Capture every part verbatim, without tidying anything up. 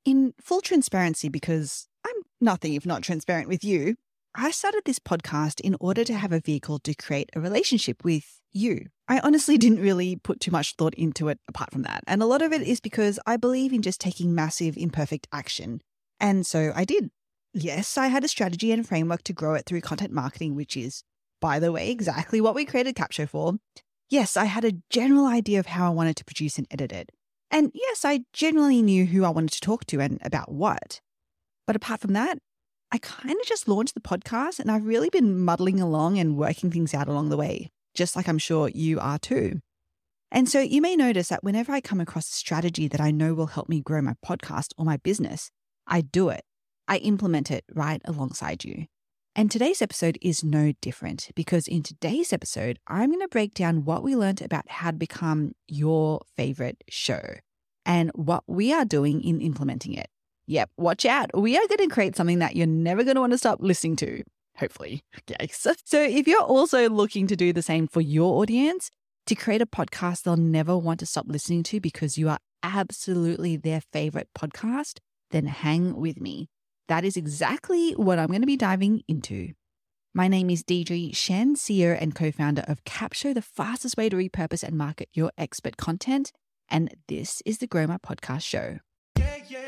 In full transparency, because I'm nothing if not transparent with you, I started this podcast in order to have a vehicle to create a relationship with you. I honestly didn't really put too much thought into it apart from that. And a lot of it is because I believe in just taking massive imperfect action. And so I did. Yes, I had a strategy and framework to grow it through content marketing, which is, by the way, exactly what we created Capsho for. Yes, I had a general idea of how I wanted to produce and edit it. And yes, I generally knew who I wanted to talk to and about what. But apart from that, I kind of just launched the podcast and I've really been muddling along and working things out along the way, just like I'm sure you are too. And so you may notice that whenever I come across a strategy that I know will help me grow my podcast or my business, I do it. I implement it right alongside you. And today's episode is no different, because in today's episode, I'm going to break down what we learned about how to become your favorite show and what we are doing in implementing it. Yep, watch out. We are going to create something that you're never going to want to stop listening to, hopefully. Yes. So if you're also looking to do the same for your audience, to create a podcast they'll never want to stop listening to because you are absolutely their favorite podcast, then hang with me. That is exactly what I'm going to be diving into. My name is Deidre Shen, C E O and co-founder of Capsho, the fastest way to repurpose and market your expert content. And this is the Grow My Podcast Show. Yeah, yeah.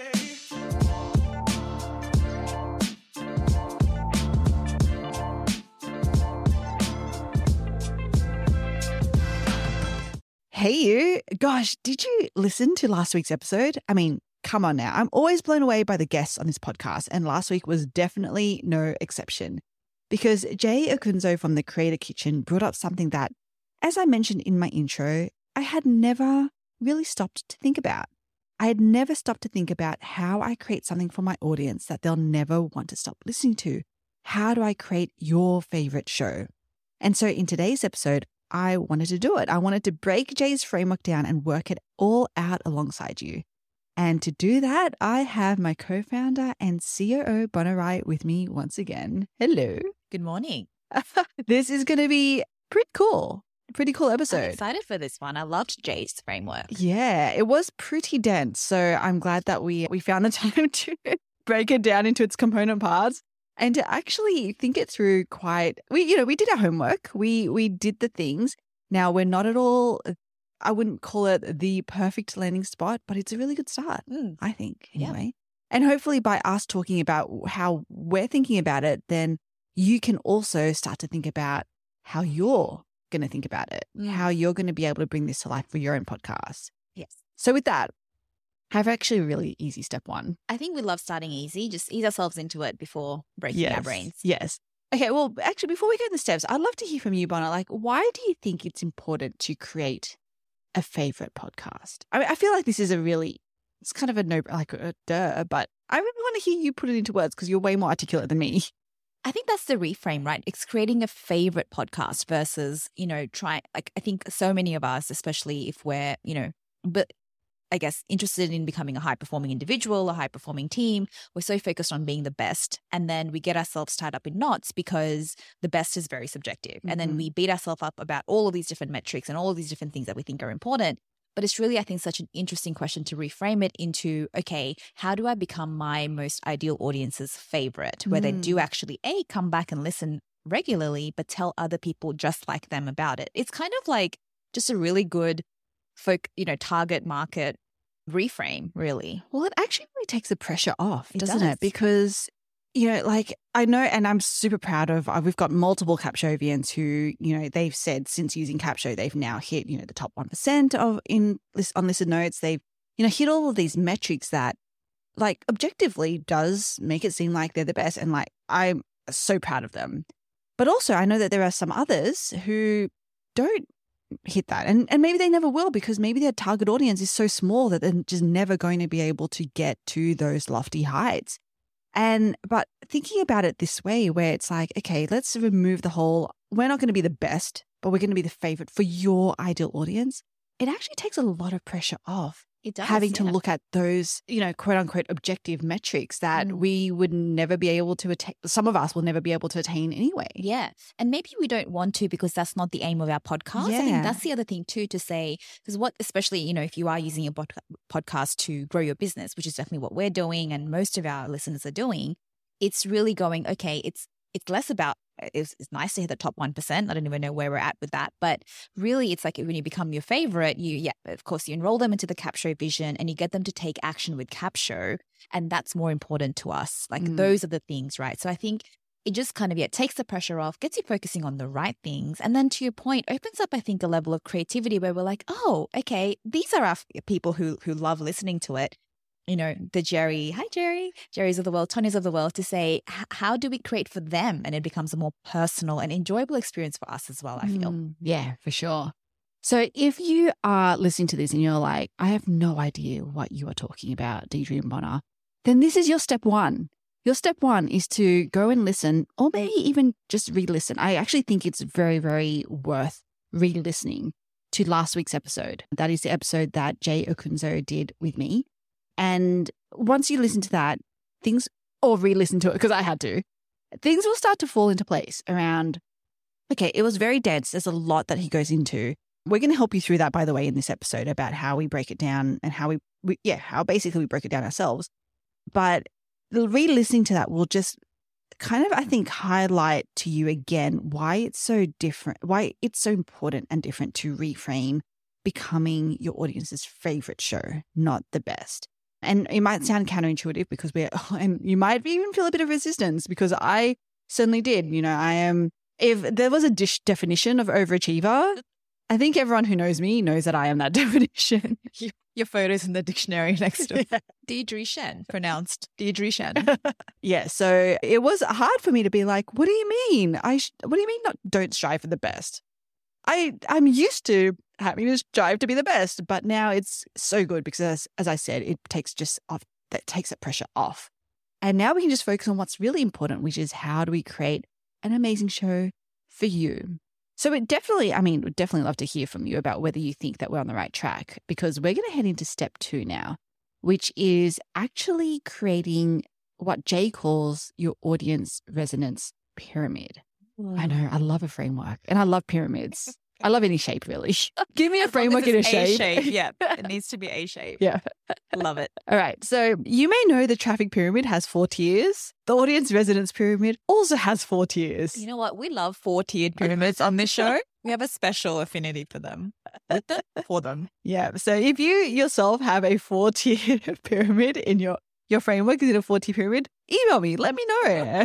Hey you. Gosh, did you listen to last week's episode? I mean, come on now. I'm always blown away by the guests on this podcast, and last week was definitely no exception, because Jay Okunzo from the Creator Kitchen brought up something that, as I mentioned in my intro, I had never really stopped to think about. I had never stopped to think about how I create something for my audience that they'll never want to stop listening to. How do I create your favorite show? And so in today's episode, I wanted to do it. I wanted to break Jay's framework down and work it all out alongside you. And to do that, I have my co-founder and C O O, Bona Wright, with me once again. Hello. Good morning. This is going to be pretty cool. Pretty cool episode. I'm excited for this one. I loved Jay's framework. Yeah, it was pretty dense. So I'm glad that we we found the time to break it down into its component parts and to actually think it through quite, we, you know, we did our homework. We, we did the things. Now we're not at all, I wouldn't call it the perfect landing spot, but it's a really good start, mm. I think, anyway. Yeah. And hopefully by us talking about how we're thinking about it, then you can also start to think about how you're going to think about it, mm. how you're going to be able to bring this to life for your own podcast. Yes. So with that, I have actually a really easy step one. I think we love starting easy. Just ease ourselves into it before breaking yes. our brains. Yes. Okay, well, actually, before we go in the steps, I'd love to hear from you, Bona. Like, why do you think it's important to create a favorite podcast? I mean, I feel like this is a really, it's kind of a no, like a duh, but I really want to hear you put it into words because you're way more articulate than me. I think that's the reframe, right? It's creating a favorite podcast versus, you know, try, like, I think so many of us, especially if we're, you know, but I guess interested in becoming a high performing individual, a high performing team, we're so focused on being the best. And then we get ourselves tied up in knots because the best is very subjective. Mm-hmm. And then we beat ourselves up about all of these different metrics and all of these different things that we think are important. But it's really, I think, such an interesting question to reframe it into, okay, how do I become my most ideal audience's favorite, where mm. they do actually, A, come back and listen regularly, but tell other people just like them about it. It's kind of like just a really good folk, you know, target market reframe, really. Well, it actually really takes the pressure off, it doesn't does. it? Because, you know, like I know, and I'm super proud of, uh, we've got multiple Capshovians who, you know, they've said since using Capsho, they've now hit, you know, the top one percent of in list on Listen Notes. They've, you know, hit all of these metrics that like objectively does make it seem like they're the best. And like, I'm so proud of them. But also I know that there are some others who don't hit that. And and maybe they never will because maybe their target audience is so small that they're just never going to be able to get to those lofty heights. And, but thinking about it this way where it's like, okay, let's remove the whole, we're not going to be the best, but we're going to be the favorite for your ideal audience. It actually takes a lot of pressure off It does, having to yeah. look at those, you know, quote unquote objective metrics that Mm. we would never be able to attain. Some of us will never be able to attain anyway. Yeah. And maybe we don't want to because that's not the aim of our podcast. I Yeah. think that's the other thing too to say, because what, especially, you know, if you are using your bod- podcast to grow your business, which is definitely what we're doing and most of our listeners are doing, it's really going, okay, it's it's less about, it's, it's nice to hit the top one percent. I don't even know where we're at with that. But really, it's like when you become your favorite, you, yeah, of course, you enroll them into the Capshow vision and you get them to take action with Capshow. And that's more important to us. Like Mm. those are the things, right? So I think it just kind of, yeah, takes the pressure off, gets you focusing on the right things. And then to your point, opens up, I think, a level of creativity where we're like, oh, okay, these are our f- people who who love listening to it. You know, the Jerry, hi, Jerry, Jerry's of the world, Tony's of the world, to say, h- how do we create for them? And it becomes a more personal and enjoyable experience for us as well, I feel. Mm, yeah, for sure. So if you are listening to this and you're like, I have no idea what you are talking about, Deidre and Bonner, then this is your step one. Your step one is to go and listen, or maybe even just re-listen. I actually think it's very, very worth re-listening to last week's episode. That is the episode that Jay Okunzo did with me. And once you listen to that, things, or re-listen to it, because I had to, things will start to fall into place around, okay, it was very dense. There's a lot that he goes into. We're going to help you through that, by the way, in this episode about how we break it down and how we, we yeah, how basically we break it down ourselves. But re-listening to that will just kind of, I think, highlight to you again why it's so different, why it's so important and different to reframe becoming your audience's favorite show, not the best. And it might sound counterintuitive because we're, and you might even feel a bit of resistance because I certainly did. You know, I am, if there was a dish definition of overachiever, I think everyone who knows me knows that I am that definition. Your photo's in the dictionary next to Yeah. Deidre Shen, pronounced Deidre Shen. Yeah, so it was hard for me to be like, what do you mean? I sh- what do you mean not don't strive for the best? I, I'm used to having to strive to be the best, but now it's so good because as, as I said, it takes just off, that takes that pressure off. And now we can just focus on what's really important, which is how do we create an amazing show for you? So it definitely, I mean, we'd definitely love to hear from you about whether you think that we're on the right track, because we're going to head into step two now, which is actually creating what Jay calls your audience resonance pyramid. I know, I love a framework and I love pyramids. I love any shape, really. Give me a framework in a shape. A-shape. Yeah, it needs to be A-shape. Yeah. Love it. All right. So you may know the traffic pyramid has four tiers. The audience resonance pyramid also has four tiers. You know what? We love four-tiered pyramids on this show. We have a special affinity for them. With them, for them. Yeah. So if you yourself have a four-tier pyramid in your your framework is in a four-tier pyramid, email me. Let me know.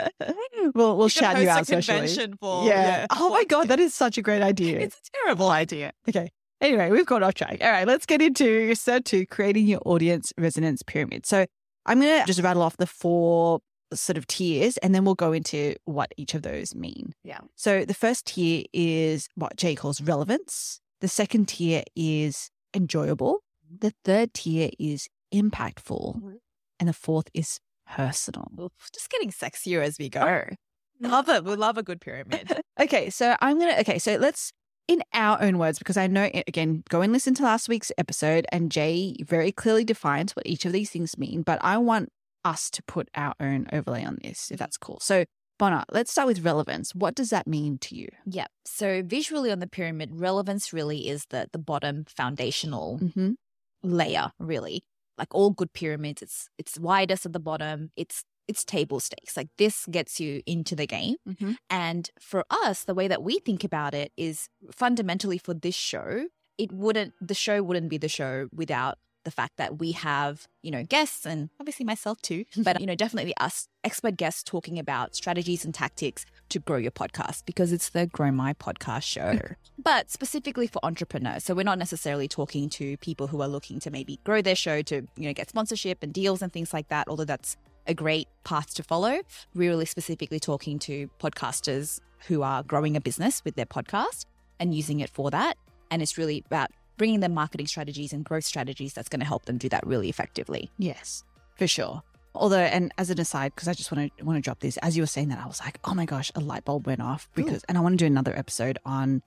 we'll we'll shout you out especially. For, yeah. yeah. Oh my God, that is such a great idea. It's a terrible idea. Okay. Anyway, we've got off track. All right, let's get into step two, creating your audience resonance pyramid. So I'm going to just rattle off the four sort of tiers and then we'll go into what each of those mean. Yeah. So the first tier is what Jay calls relevance. The second tier is enjoyable. The third tier is impactful. And the fourth is personal. Oof, just getting sexier as we go. Love it. We love a good pyramid. Okay, so I'm going to, okay, so let's, in our own words, because I know, again, go and listen to last week's episode and Jay very clearly defines what each of these things mean, but I want us to put our own overlay on this, if that's cool. So Bonner, let's start with relevance. What does that mean to you? Yeah. So visually on the pyramid, relevance really is the, the bottom foundational Mm-hmm. layer, really. Like all good pyramids, it's it's widest at the bottom. It's it's table stakes. Like this gets you into the game. Mm-hmm. And for us, the way that we think about it is fundamentally for this show, it wouldn't the show wouldn't be the show without the fact that we have, you know, guests and obviously myself too, but, you know, definitely us expert guests talking about strategies and tactics to grow your podcast because it's the Grow My Podcast show. But specifically for entrepreneurs. So we're not necessarily talking to people who are looking to maybe grow their show to, you know, get sponsorship and deals and things like that, although that's a great path to follow. We're really specifically talking to podcasters who are growing a business with their podcast and using it for that. And it's really about bringing them marketing strategies and growth strategies that's going to help them do that really effectively. Yes, for sure. Although, and as an aside, because I just want to want to drop this, as you were saying that, I was like, oh my gosh, a light bulb went off because, Ooh. and I want to do another episode on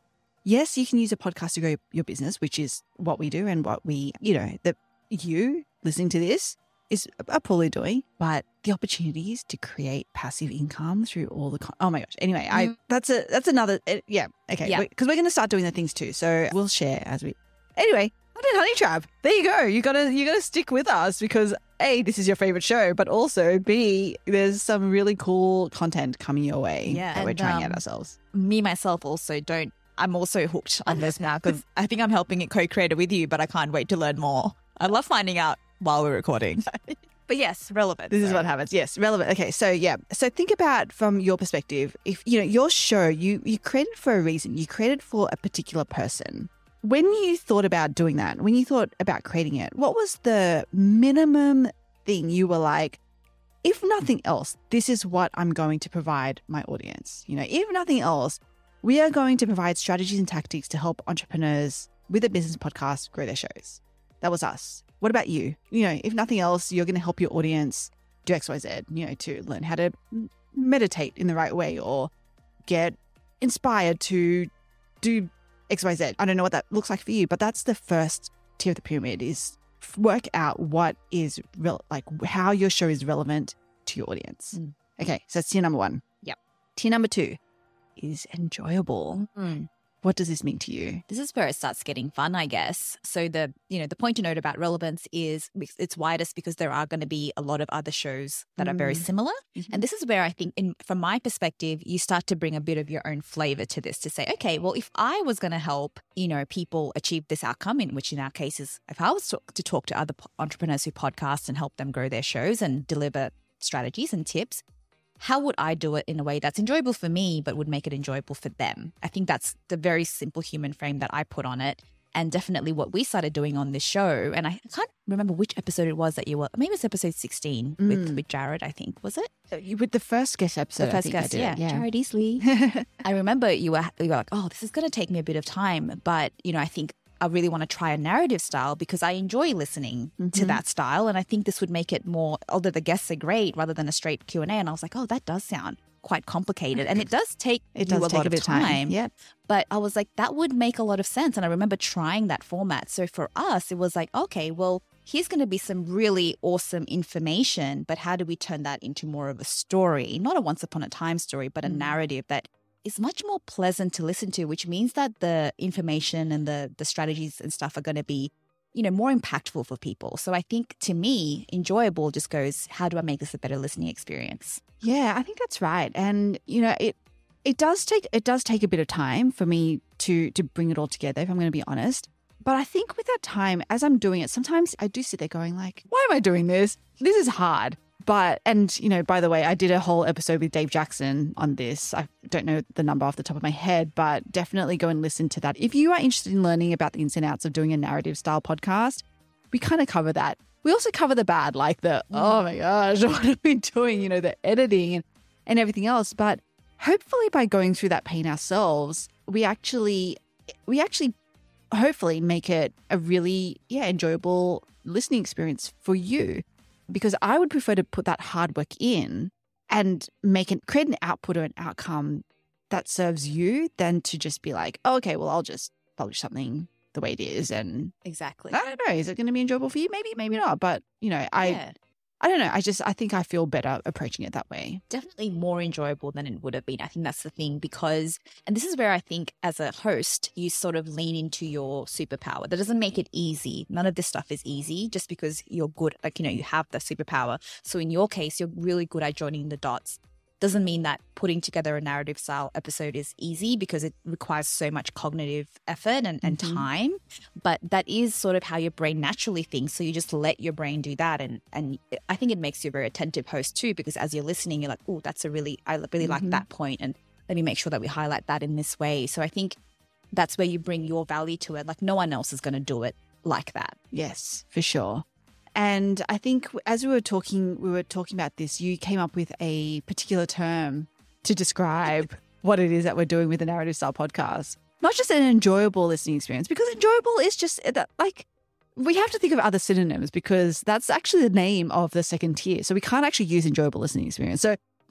Yes, you can use a podcast to grow your business, which is what we do and what we, you know, that you listening to this is are probably doing, but the opportunities to create passive income through all the, con- oh my gosh. Anyway, I, Mm. that's a, that's another, uh, yeah. Okay. Yeah. Because we're going to start doing the things too. So we'll share as we, anyway, I did Honey Trap. There you go. You gotta, you gotta stick with us because A, this is your favorite show, but also B, there's some really cool content coming your way Yeah, that we're and, trying out um, ourselves. Me, myself also don't, I'm also hooked on this now because I think I'm helping it co-create it with you, but I can't wait to learn more. I love finding out while we're recording. But yes, relevant. This is what happens. Yes, relevant. Okay, so yeah. So think about from your perspective, if you know your show, you you created for a reason. You created for a particular person. When you thought about doing that, when you thought about creating it, what was the minimum thing you were like, if nothing else, this is what I'm going to provide my audience. You know, if nothing else, we are going to provide strategies and tactics to help entrepreneurs with a business podcast grow their shows. That was us. What about you? You know, if nothing else, you're going to help your audience do X Y Z, you know, to learn how to meditate in the right way or get inspired to do X Y Z. I don't know what that looks like for you, but that's the first tier of the pyramid is work out what is real, like how your show is relevant to your audience. Mm. Okay, so that's tier number one. Yep. Tier number two is enjoyable. Mm. What does this mean to you? This is where it starts getting fun, I guess. So the, you know, the point to note about relevance is it's widest because there are going to be a lot of other shows that are very Mm. similar. Mm-hmm. And this is where I think, in, from my perspective, you start to bring a bit of your own flavor to this to say, okay, well, if I was going to help, you know, people achieve this outcome, in which in our cases, if I was to, to talk to other po- entrepreneurs who podcast and help them grow their shows and deliver strategies and tips, how would I do it in a way that's enjoyable for me, but would make it enjoyable for them? I think that's the very simple human frame that I put on it. And definitely what we started doing on this show. And I can't remember which episode it was that you were, maybe it was episode sixteen Mm. with, with Jared, I think, was it? So you with the first guest episode, The I first think I guest, did yeah. it, yeah. Jared Easley. I remember you were, you were like, oh, this is going to take me a bit of time. But, you know, I think I really want to try a narrative style because I enjoy listening to Mhm. that style. And I think this would make it more, although the guests are great, rather than a straight Q and A. And I was like, oh, that does sound quite complicated. And it does take It you does a take lot a of bit of time. time. Yeah. But I was like, that would make a lot of sense. And I remember trying that format. So for us, it was like, okay, well, here's going to be some really awesome information, but how do we turn that into more of a story? Not a once upon a time story, but a Mm. narrative that is much more pleasant to listen to, which means that the information and the the strategies and stuff are going to be, you know, more impactful for people. So I think to me, enjoyable just goes, how do I make this a better listening experience? Yeah, I think that's right. And you know, it it does take it does take a bit of time for me to to bring it all together, if I'm going to be honest. But I think with that time, as I'm doing it, sometimes I do sit there going like, why am I doing this? This is hard. But, and, you know, by the way, I did a whole episode with Dave Jackson on this. I don't know the number off the top of my head, but definitely go and listen to that. If you are interested in learning about the ins and outs of doing a narrative style podcast, we kind of cover that. We also cover the bad, like the, oh my gosh, what are we doing? You know, the editing and, and everything else. But hopefully by going through that pain ourselves, we actually, we actually hopefully make it a really, yeah, enjoyable listening experience for you. Because I would prefer to put that hard work in and make it, create an output or an outcome that serves you than to just be like, oh, okay, well, I'll just publish something the way it is. And Exactly. I don't know, is it going to be enjoyable for you? Maybe, maybe not. But, you know, I, Yeah. I don't know. I just, I think I feel better approaching it that way. Definitely more enjoyable than it would have been. I think that's the thing because, and this is where I think as a host, you sort of lean into your superpower. That doesn't make it easy. None of this stuff is easy just because you're good, like, you know, you have the superpower. So in your case, you're really good at joining the dots. Doesn't mean that putting together a narrative style episode is easy because it requires so much cognitive effort and, and Mhm. time. But that is sort of how your brain naturally thinks. So you just let your brain do that. And and I think it makes you a very attentive host too, because as you're listening, you're like, oh, that's a really, I really like Mhm. that point. And let me make sure that we highlight that in this way. So I think that's where you bring your value to it. Like no one else is going to do it like that. Yes, for sure. And I think as we were talking, we were talking about this, you came up with a particular term to describe what it is that we're doing with the Narrative Style podcast. Not just an enjoyable listening experience, because enjoyable is just that, like, we have to think of other synonyms because that's actually the name of the second tier. So we can't actually use enjoyable listening experience. So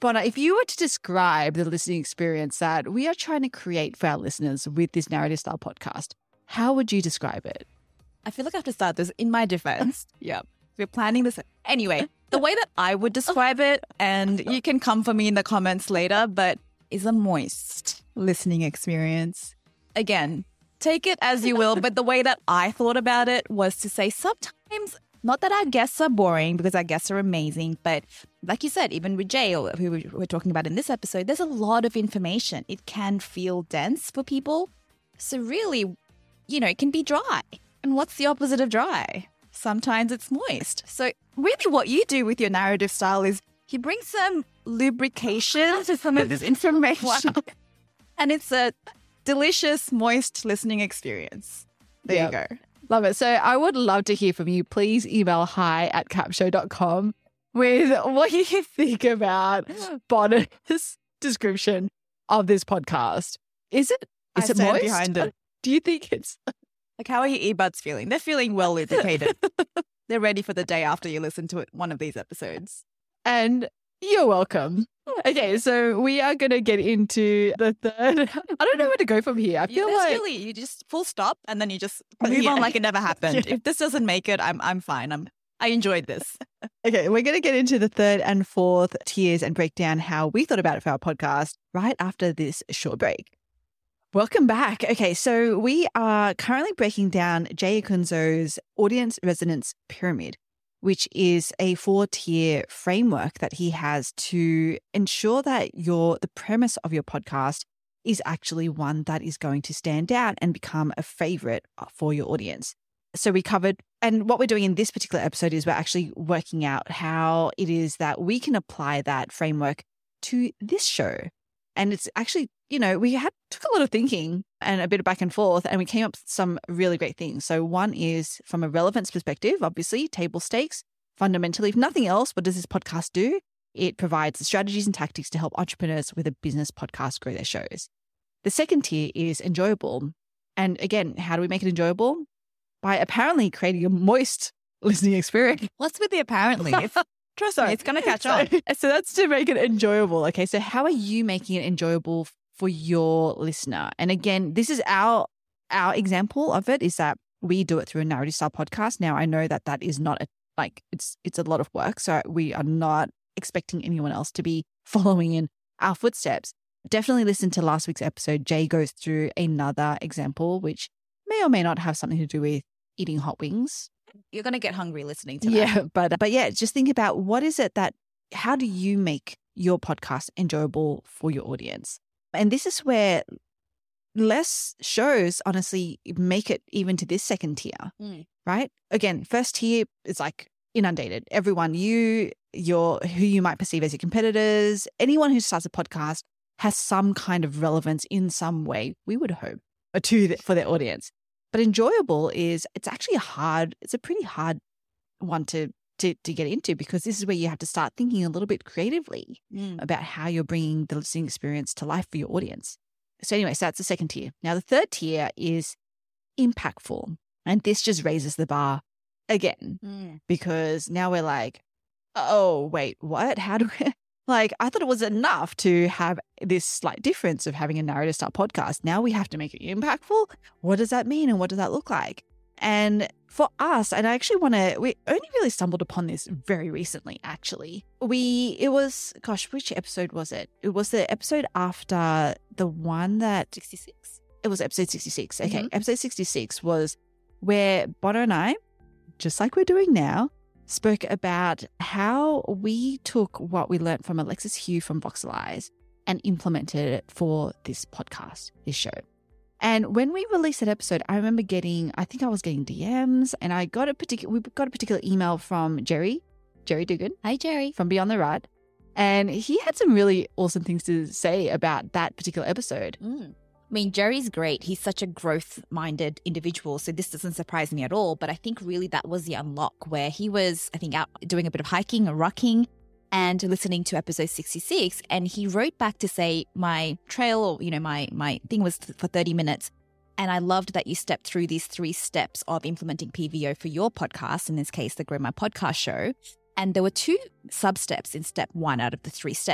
Bona, if you were to describe the listening experience that we are trying to create for our listeners with this narrative style podcast, how would you describe it? I feel like I have to start this in my defense. Yeah. We're planning this. Anyway, the way that I would describe it, and you can come for me in the comments later, but is a moist listening experience. Again, take it as you will, but the way that I thought about it was to say sometimes, not that our guests are boring, because our guests are amazing, but like you said, even with Jay, who we we're talking about in this episode, there's a lot of information. It can feel dense for people. So really, you know, it can be dry. And what's the opposite of dry? Sometimes it's moist. So really what you do with your narrative style is you bring some lubrication to some of this information. Wow. And it's a delicious, moist listening experience. There yep. you go. Love it. So I would love to hear from you. Please email hi at capshow dot com with what you think about Bona's description of this podcast. Is it, is I it stand moist? behind it. Do you think it's... Like, how are your earbuds feeling? They're feeling well lubricated. They're ready for the day after you listen to it, one of these episodes. And you're welcome. Okay, so we are going to get into the third. I don't know where to go from here. I feel yeah, like really, you just full stop and then you just move yeah. on like it never happened. Yeah. If this doesn't make it, I'm I'm fine. I'm I enjoyed this. Okay, we're going to get into the third and fourth tiers and break down how we thought about it for our podcast right after this short break. Welcome back. Okay, so we are currently breaking down Jay Acunzo's Audience Resonance Pyramid, which is a four-tier framework that he has to ensure that your the premise of your podcast is actually one that is going to stand out and become a favorite for your audience. So we covered, and what we're doing in this particular episode is we're actually working out how it is that we can apply that framework to this show. And it's actually, you know, we had took a lot of thinking and a bit of back and forth, and we came up with some really great things. So one is from a relevance perspective, obviously, table stakes. Fundamentally, if nothing else, what does this podcast do? It provides the strategies and tactics to help entrepreneurs with a business podcast grow their shows. The second tier is enjoyable. And again, how do we make it enjoyable? By apparently creating a moist listening experience. What's with the apparently? It's, trust me, it's going to catch on. So, so that's to make it enjoyable. Okay, so how are you making it enjoyable for your listener? And again, this is our our example of it is that we do it through a narrative style podcast. Now, I know that that is not a, like, it's it's a lot of work. So we are not expecting anyone else to be following in our footsteps. Definitely listen to last week's episode. Jay goes through another example, which may or may not have something to do with eating hot wings. You're going to get hungry listening to that. Yeah, but but yeah, just think about what is it that, how do you make your podcast enjoyable for your audience? And this is where less shows, honestly, make it even to this second tier, mm. right? Again, first tier is like inundated. Everyone, you, your, who you might perceive as your competitors, anyone who starts a podcast has some kind of relevance in some way, we would hope, to the, for their audience. But enjoyable is, it's actually a hard, it's a pretty hard one to, to, to get into, because this is where you have to start thinking a little bit creatively mm. about how you're bringing the listening experience to life for your audience. So anyway, so that's the second tier. Now, the third tier is impactful. And this just raises the bar again, mm. because now we're like, oh, wait, what? How do we... Like, I thought it was enough to have this slight difference of having a narrative style podcast. Now we have to make it impactful. What does that mean? And what does that look like? And for us, and I actually want to, we only really stumbled upon this very recently, actually. We, it was, gosh, which episode was it? It was the episode after the one that, sixty-six? It was episode sixty-six. Okay. Mm-hmm. Episode sixty-six was where Bono and I, just like we're doing now, spoke about how we took what we learned from Alexis Hugh from Voxelize and implemented it for this podcast, this show. And when we released that episode, I remember getting, I think I was getting D Ms, and I got a particular, we got a particular email from Jerry, Jerry Dugan. Hi, Jerry. From Beyond the Rut. And he had some really awesome things to say about that particular episode. Mm. I mean, Jerry's great. He's such a growth-minded individual, so this doesn't surprise me at all. But I think really that was the unlock where he was, I think, out doing a bit of hiking or rucking and listening to episode sixty-six. And he wrote back to say, my trail, or, you know, my, my thing was for thirty minutes. And I loved that you stepped through these three steps of implementing P V O for your podcast, in this case, the Grow My Podcast show. And there were two sub-steps in step one out of the three steps.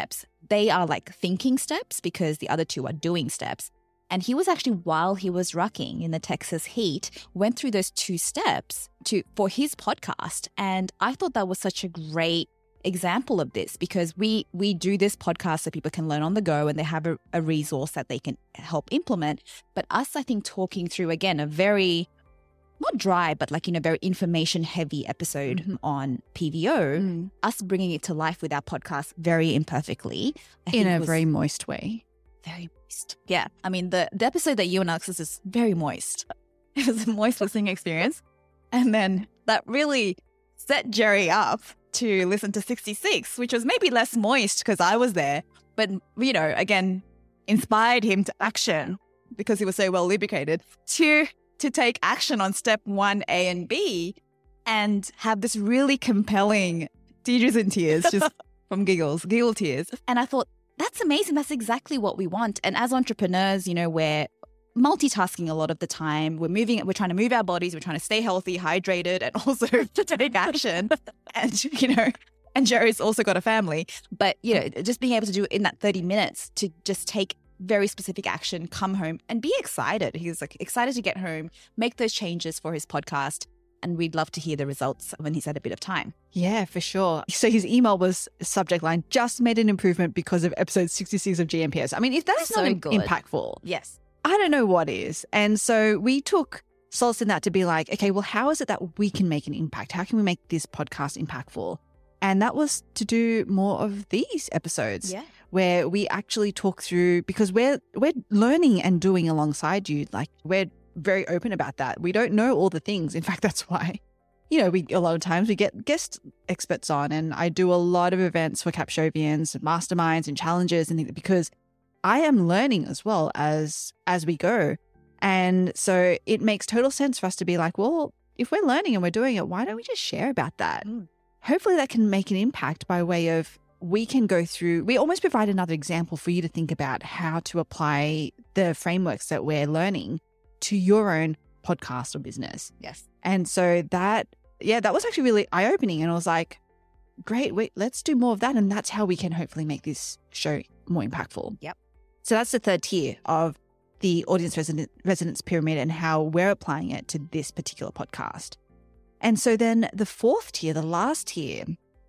they are like thinking steps because the other two are doing steps. And he was actually, while he was rucking in the Texas heat, went through those two steps to for his podcast. And I thought that was such a great example of this, because we we do this podcast so people can learn on the go and they have a, a resource that they can help implement. But us, I think, talking through, again, a very, not dry, but like, you know, very information heavy episode mm-hmm. on P V O, mm. us bringing it to life with our podcast very imperfectly. I in a very moist way. Very moist. Yeah. I mean, the, the episode that you and Alexis is very moist. It was a moist listening experience. And then that really set Jerry up to listen to sixty-six, which was maybe less moist because I was there. But, you know, again, inspired him to action because he was so well lubricated to, to take action on step one, A and B, and have this really compelling tears and tears just from giggles, giggle tears. And I thought, that's amazing. That's exactly what we want. And as entrepreneurs, you know, we're multitasking a lot of the time. We're moving, we're trying to move our bodies. We're trying to stay healthy, hydrated, and also to take action. And, you know, and Jerry's also got a family. But, you know, just being able to do it in that thirty minutes to just take very specific action, come home and be excited. He was like excited to get home, make those changes for his podcast. And we'd love to hear the results when he's had a bit of time. Yeah, for sure. So his email was subject line, just made an improvement because of episode sixty-six of G M P S. I mean, if that's so not good. impactful, yes, I don't know what is. And so we took solace in that to be like, okay, well, how is it that we can make an impact? How can we make this podcast impactful? And that was to do more of these episodes yeah. where we actually talk through, because we're we're learning and doing alongside you. Like, we're very open about that. We don't know all the things. In fact, that's why, you know, we a lot of times we get guest experts on, and I do a lot of events for Capshovians, masterminds and challenges, and things, because I am learning as well as as we go. And so it makes total sense for us to be like, well, if we're learning and we're doing it, why don't we just share about that? Mm. Hopefully that can make an impact by way of, we can go through, we almost provide another example for you to think about how to apply the frameworks that we're learning to your own podcast or business. Yes. And so that, yeah, that was actually really eye-opening. And I was like, great, wait, let's do more of that. And that's how we can hopefully make this show more impactful. Yep. So that's the third tier of the audience resident, resonance pyramid and how we're applying it to this particular podcast. And so then the fourth tier, the last tier,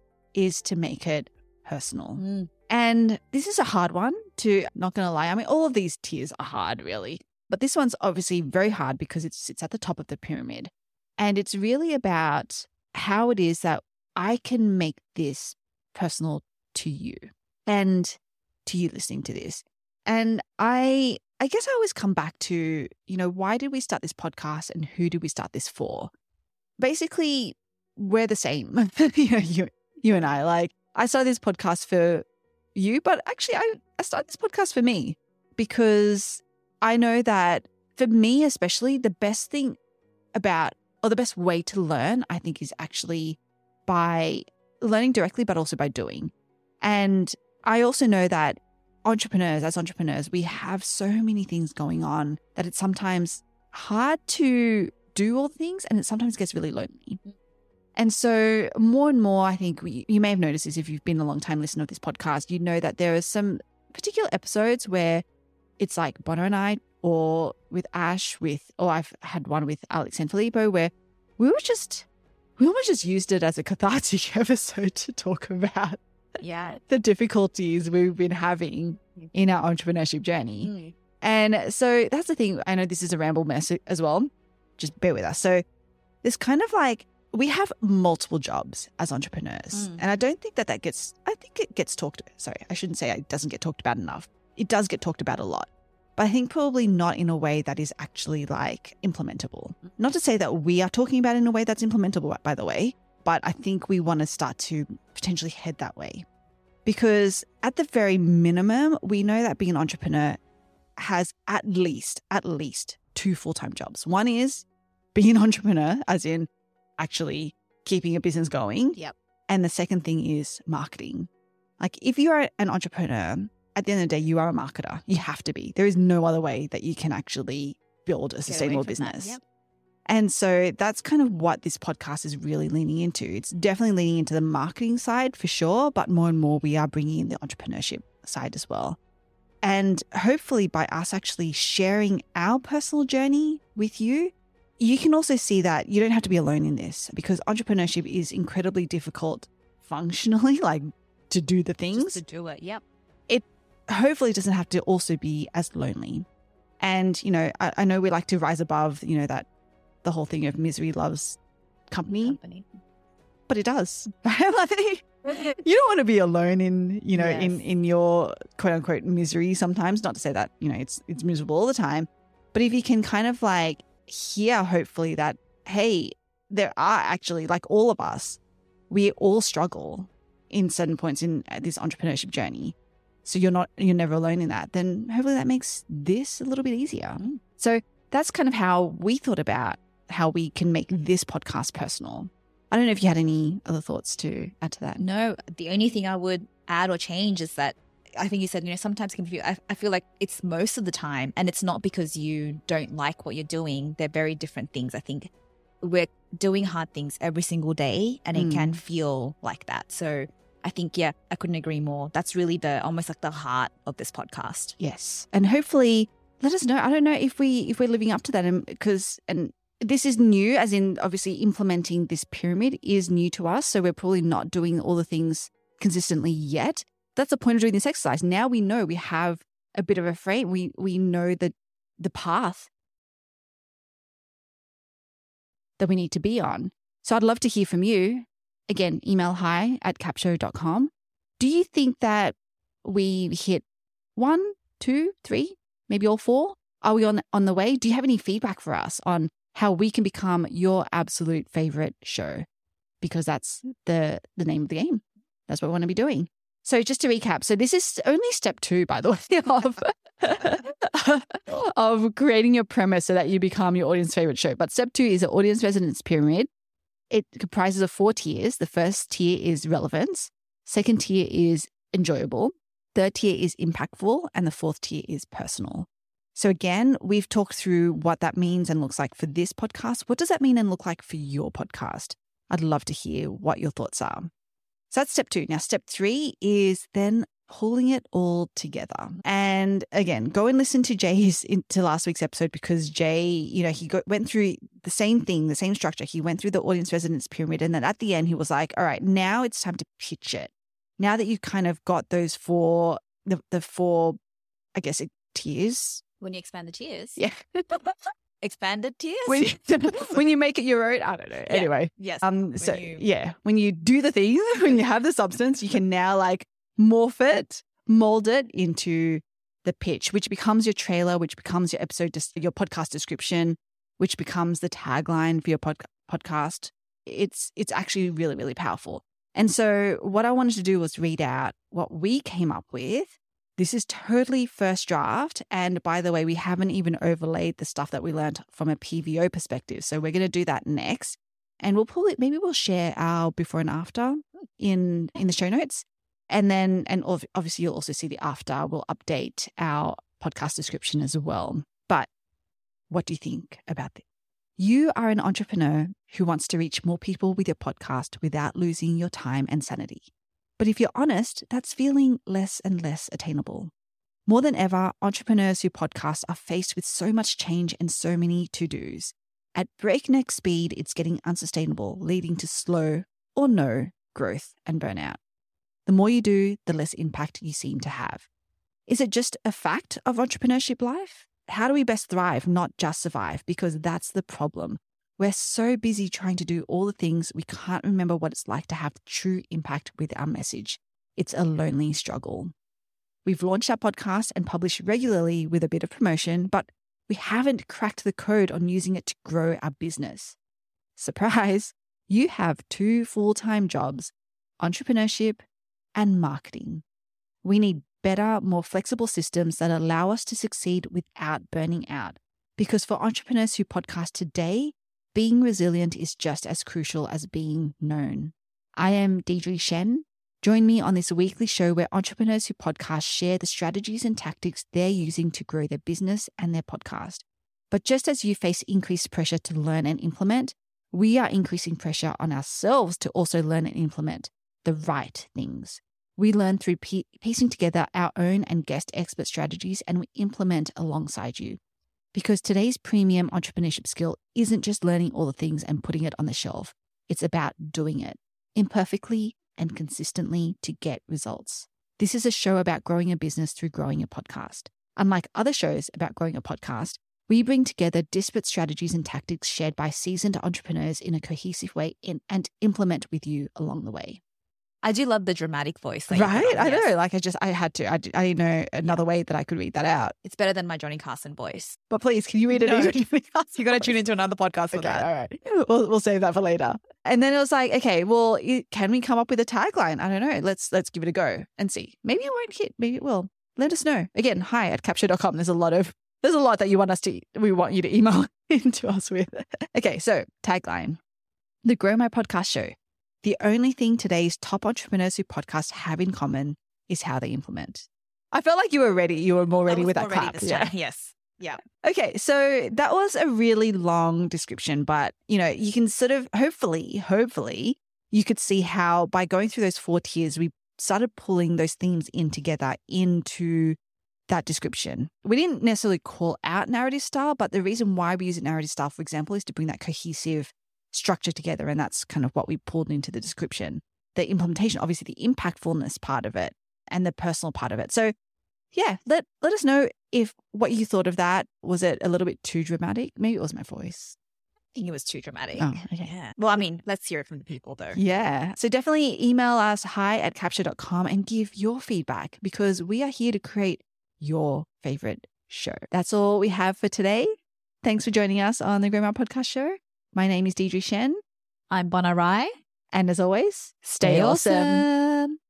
is to make it personal. Mm. And this is a hard one to, not going to lie. I mean, all of these tiers are hard, really. But this one's obviously very hard because it sits at the top of the pyramid. And it's really about how it is that I can make this personal to you and to you listening to this. And I I guess I always come back to, you know, why did we start this podcast and who did we start this for? Basically, we're the same. you know, you, you and I, like, I started this podcast for you, but actually I, I started this podcast for me because I know that for me, especially, the best thing about, or the best way to learn, I think, is actually by learning directly, but also by doing. And I also know that entrepreneurs, as entrepreneurs, we have so many things going on that it's sometimes hard to do all the things, and it sometimes gets really lonely. And so more and more, I think we, you may have noticed this if you've been a long time listener of this podcast, you know that there are some particular episodes where it's like Bono and I, or with Ash, with, or I've had one with Alex and Filippo, where we were just, we almost just used it as a cathartic episode to talk about yeah. the difficulties we've been having in our entrepreneurship journey. Mm. And so that's the thing. I know this is a ramble mess as well. Just bear with us. So there's kind of like, we have multiple jobs as entrepreneurs. Mm. And I don't think that that gets, I think it gets talked, sorry, I shouldn't say it doesn't get talked about enough. It does get talked about a lot. But I think probably not in a way that is actually like implementable. Not to say that we are talking about it in a way that's implementable, by the way, but I think we want to start to potentially head that way. Because at the very minimum, we know that being an entrepreneur has at least, at least two full-time jobs. One is being an entrepreneur, as in actually keeping a business going. Yep. And the second thing is marketing. Like, if you are an entrepreneur, at the end of the day, you are a marketer. You have to be. There is no other way that you can actually build a sustainable business. Yep. And so that's kind of what this podcast is really leaning into. It's definitely leaning into the marketing side for sure, but more and more we are bringing in the entrepreneurship side as well. And hopefully by us actually sharing our personal journey with you, you can also see that you don't have to be alone in this, because entrepreneurship is incredibly difficult functionally, like to do the things. Just to do it, yep. It hopefully doesn't have to also be as lonely. And, you know, I, I know we like to rise above, you know, that the whole thing of misery loves company, Company. but it does. You don't want to be alone in, you know, Yes. in, in your quote unquote misery sometimes. Not to say that, you know, it's it's miserable all the time. But if you can kind of like hear, hopefully, that, hey, there are actually, like all of us, we all struggle in certain points in this entrepreneurship journey. So you're not, you're never alone in that. Then hopefully that makes this a little bit easier. So that's kind of how we thought about how we can make this podcast personal. I don't know if you had any other thoughts to add to that. No, the only thing I would add or change is that I think you said, you know, sometimes can feel, I, I feel like it's most of the time, and it's not because you don't like what you're doing. They're very different things. I think we're doing hard things every single day, and it Mm. can feel like that. So I think, yeah, I couldn't agree more. That's really the almost like the heart of this podcast. Yes. And hopefully let us know. I don't know if we if we're living up to that, and because and this is new, as in obviously implementing this pyramid is new to us. So we're probably not doing all the things consistently yet. That's the point of doing this exercise. Now we know we have a bit of a frame. We we know the the path that we need to be on. So I'd love to hear from you. Again, email hi at capshow dot com. Do you think that we hit one, two, three, maybe all four? Are we on on the way? Do you have any feedback for us on how we can become your absolute favorite show? Because that's the the name of the game. That's what we want to be doing. So just to recap, so this is only step two, by the way, of, of creating your premise so that you become your audience favorite show. But step two is an audience resonance pyramid. It comprises of four tiers. The first tier is relevance. Second tier is enjoyable. Third tier is impactful. And the fourth tier is personal. So again, we've talked through what that means and looks like for this podcast. What does that mean and look like for your podcast? I'd love to hear what your thoughts are. So that's step two. Now, step three is then pulling it all together. And again, go and listen to Jay's into last week's episode, because Jay, you know, he go, went through the same thing, the same structure. He went through the audience resonance pyramid. And then at the end, he was like, all right, now it's time to pitch it. Now that you've kind of got those four, the, the four, I guess, it, tiers. When you expand the tiers. Yeah. Expanded tiers? When you, when you make it your own, I don't know. Yeah. Anyway. Yes. Um. So you- yeah, when you do the thing, when you have the substance, you can now like morph it, mold it into the pitch, which becomes your trailer, which becomes your episode, your podcast description, which becomes the tagline for your pod, podcast. It's it's actually really, really powerful. And so what I wanted to do was read out what we came up with. This is totally first draft. And by the way, we haven't even overlaid the stuff that we learned from a P V O perspective. So we're going to do that next. And we'll pull it, maybe we'll share our before and after in, in the show notes. And then, and obviously you'll also see the after. We'll update our podcast description as well. But what do you think about this? You are an entrepreneur who wants to reach more people with your podcast without losing your time and sanity. But if you're honest, that's feeling less and less attainable. More than ever, entrepreneurs who podcast are faced with so much change and so many to-dos. At breakneck speed, it's getting unsustainable, leading to slow or no growth and burnout. The more you do, the less impact you seem to have. Is it just a fact of entrepreneurship life? How do we best thrive, not just survive? Because that's the problem. We're so busy trying to do all the things, we can't remember what it's like to have true impact with our message. It's a lonely struggle. We've launched our podcast and publish regularly with a bit of promotion, but we haven't cracked the code on using it to grow our business. Surprise, you have two full-time jobs, entrepreneurship and marketing. We need better, more flexible systems that allow us to succeed without burning out. Because for entrepreneurs who podcast today, being resilient is just as crucial as being known. I am Deidre Shen. Join me on this weekly show where entrepreneurs who podcast share the strategies and tactics they're using to grow their business and their podcast. But just as you face increased pressure to learn and implement, we are increasing pressure on ourselves to also learn and implement the right things. We learn through pe- piecing together our own and guest expert strategies, and we implement alongside you. Because today's premium entrepreneurship skill isn't just learning all the things and putting it on the shelf. It's about doing it imperfectly and consistently to get results. This is a show about growing a business through growing a podcast. Unlike other shows about growing a podcast, we bring together disparate strategies and tactics shared by seasoned entrepreneurs in a cohesive way in, and implement with you along the way. I do love the dramatic voice. that you put Right? on, I yes. know. Like I just, I had to. I, d- I didn't know another way that I could read that out. It's better than my Johnny Carson voice. But please, can you read it? No. in- You got to tune into another podcast for Okay, that. all right. We'll, we'll save that for later. And then it was like, okay, well, it, can we come up with a tagline? I don't know. Let's let's give it a go and see. Maybe it won't hit. Maybe it will. Let us know. Again, hi at capture dot com. There's a lot of there's a lot that you want us to we want you to email into us with. Okay, so tagline: the Grow My Podcast Show. The only thing today's top entrepreneurs who podcast have in common is how they implement. I felt like you were ready. You were more ready I was with that more ready clap. this time. Yes. Yeah. Okay, so that was a really long description, but you know, you can sort of hopefully, hopefully, you could see how by going through those four tiers, we started pulling those themes in together into that description. We didn't necessarily call out narrative style, but the reason why we use a narrative style, for example, is to bring that cohesive structure together, and that's kind of what we pulled into the description. The implementation, obviously, the impactfulness part of it, and the personal part of it. So, yeah, let let us know if what you thought of that. Was it a little bit too dramatic? Maybe it was my voice. I think it was too dramatic. Oh, okay. Yeah. Well, I mean, let's hear it from the people though. Yeah. So definitely email us hi at capture dot com and give your feedback, because we are here to create your favorite show. That's all we have for today. Thanks for joining us on the Grow My Podcast Show. My name is Deidre Shen. I'm Bona Rai. And as always, stay, Stay awesome. awesome.